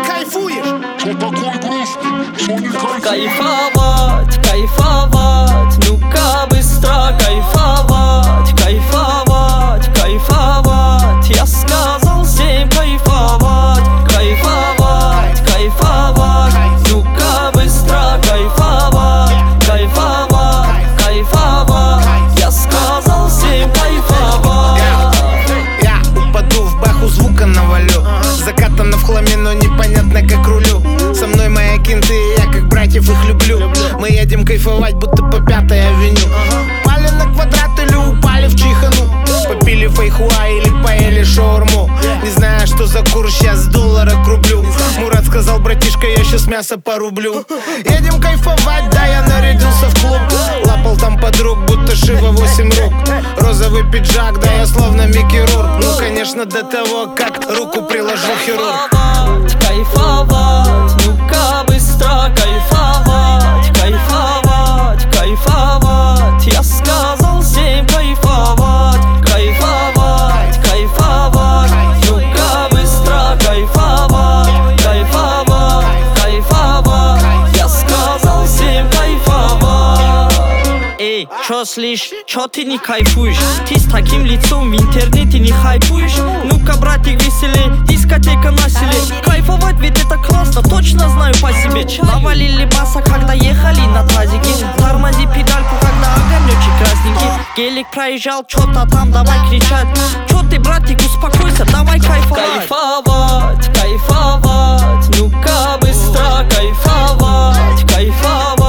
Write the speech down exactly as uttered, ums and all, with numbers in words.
кайфуешь? Что такое просто? Что не кайфуешь? Кайфовать, кайфовать, ну-ка быстро кайфовать, кайфовать, кайфовать. Я сказал всем кайфовать, кайфовать, кайфовать, ну-ка быстро кайфовать, кайфовать, кайфовать. Я сказал всем кайфовать. Я упаду в бэху, звука навалю. Закатано в хламе, но непонятно как рулю. Со мной мои кенты, я как братьев их люблю. Мы едем кайфовать, будто по пятой авеню. Пали на квадрат или упали в чихану. Попили фейхуа или поели шаурму. Не знаю, что за курс, сейчас с доллара к рублю. Мурат сказал, братишка, я сейчас мясо порублю. Едем кайфовать, да, я нарядился в клуб. Лапал там подруг, будто Шива восемь рук. Розовый пиджак, да, я словно Микки Рурк. Ну, конечно, до того, как руку приложил хирург. Кайфовать, ну-ка быстро кайфовать, кайфовать, кайфовать. Я сказал всем кайфовать, кайфовать, кайфовать. Ну-ка быстро кайфовать, кайфовать, кайфовать. Я сказал всем кайфовать. Эй, чё слышь, чё ты не кайфуешь? Ты с таким лицом в интернете не хайпуешь? Ну-ка, братик, веселей, дискотека на селе. Кайфовать, ведь это классно, точно знаю по себе. Навалили баса, когда ехали на тазике. Тормози педальку, когда огонёчек красненький. Гелик проезжал, чё-то там, давай кричать. Чё ты, братик, успокойся, давай кайфовать. Кайфовать, кайфовать, ну-ка быстро кайфовать, кайфовать.